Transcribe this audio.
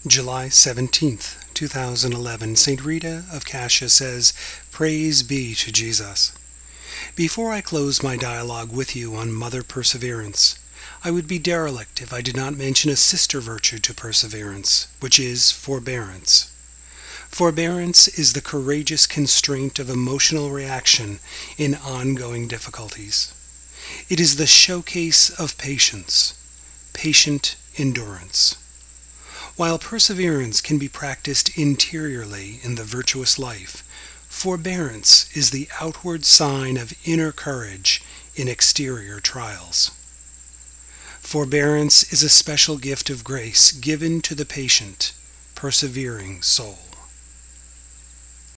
July 17th, 2011, St. Rita of Cascia says, "Praise be to Jesus." Before I close my dialogue with you on Mother Perseverance, I would be derelict if I did not mention a sister virtue to perseverance, which is forbearance. Forbearance is the courageous constraint of emotional reaction in ongoing difficulties. It is the showcase of patience, patient endurance. While perseverance can be practiced interiorly in the virtuous life, forbearance is the outward sign of inner courage in exterior trials. Forbearance is a special gift of grace given to the patient, persevering soul.